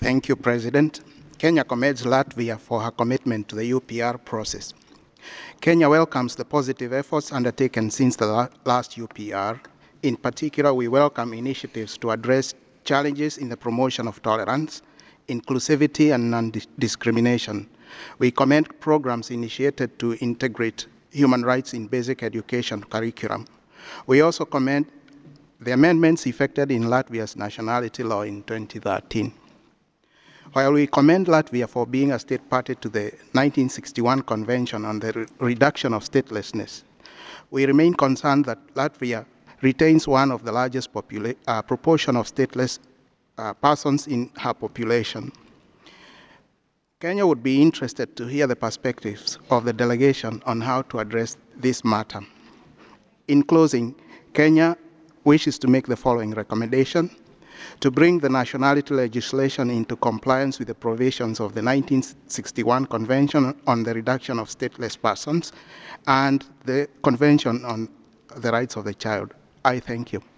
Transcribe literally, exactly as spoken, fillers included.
Thank you, President. Kenya commends Latvia for her commitment to the U P R process. Kenya welcomes the positive efforts undertaken since the last U P R. In particular, we welcome initiatives to address challenges in the promotion of tolerance, inclusivity, and non-discrimination. We commend programs initiated to integrate human rights in basic education curriculum. We also commend the amendments effected in Latvia's nationality law in twenty thirteen. While we commend Latvia for being a state party to the nineteen sixty-one Convention on the Re Reduction of Statelessness, we remain concerned that Latvia retains one of the largest uh, proportion of stateless uh, persons in her population. Kenya would be interested to hear the perspectives of the delegation on how to address this matter. In closing, Kenya wishes to make the following recommendation: to bring the nationality legislation into compliance with the provisions of the nineteen sixty-one Convention on the Reduction of Stateless Persons and the Convention on the Rights of the Child. I thank you.